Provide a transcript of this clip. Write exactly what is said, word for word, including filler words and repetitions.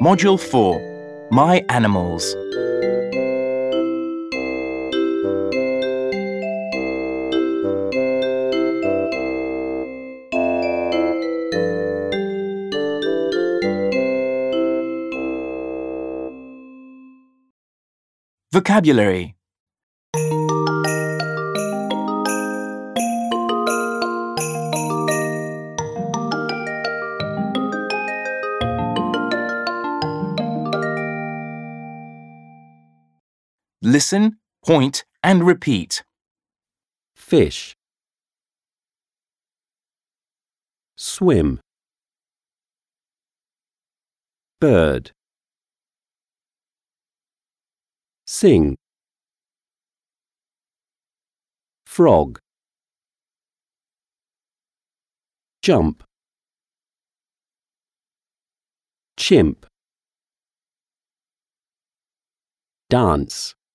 Module four, My Animals. Vocabulary. Listen, point, and repeat. Fish. Swim. Bird. Sing. Frog. Jump. Chimp. Dance.